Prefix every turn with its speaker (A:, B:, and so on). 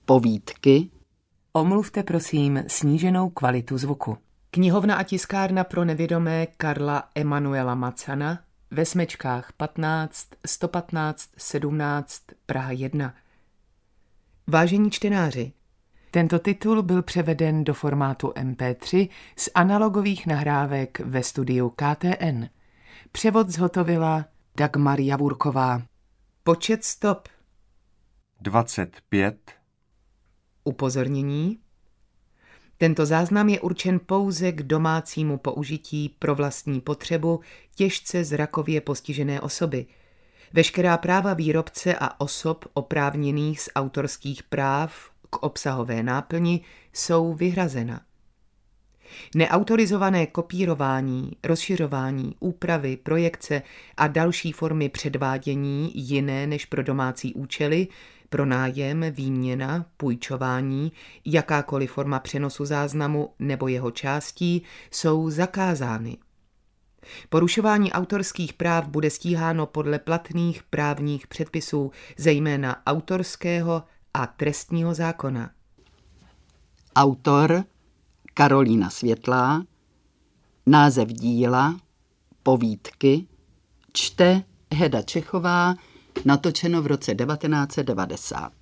A: Povídky.
B: Omluvte prosím sníženou kvalitu zvuku. Knihovna a tiskárna pro nevědomé Karla Emanuela Macana ve Smečkách 15 115 17 Praha 1. Vážení čtenáři, tento titul byl převeden do formátu MP3 z analogových nahrávek ve studiu KTN. Převod zhotovila Dagmar Javurková. Počet stop
C: 25.
B: Upozornění. Tento záznam je určen pouze k domácímu použití pro vlastní potřebu těžce zrakově postižené osoby. Veškerá práva výrobce a osob oprávněných z autorských práv k obsahové náplni jsou vyhrazena. Neautorizované kopírování, rozšiřování, úpravy, projekce a další formy předvádění jiné než pro domácí účely, pronájem, výměna, půjčování, jakákoliv forma přenosu záznamu nebo jeho částí jsou zakázány. Porušování autorských práv bude stíháno podle platných právních předpisů, zejména autorského a trestního zákona.
A: Autor Karolína Světlá. Název díla Povídky. Čte Heda Čechová. Natočeno v roce 1990.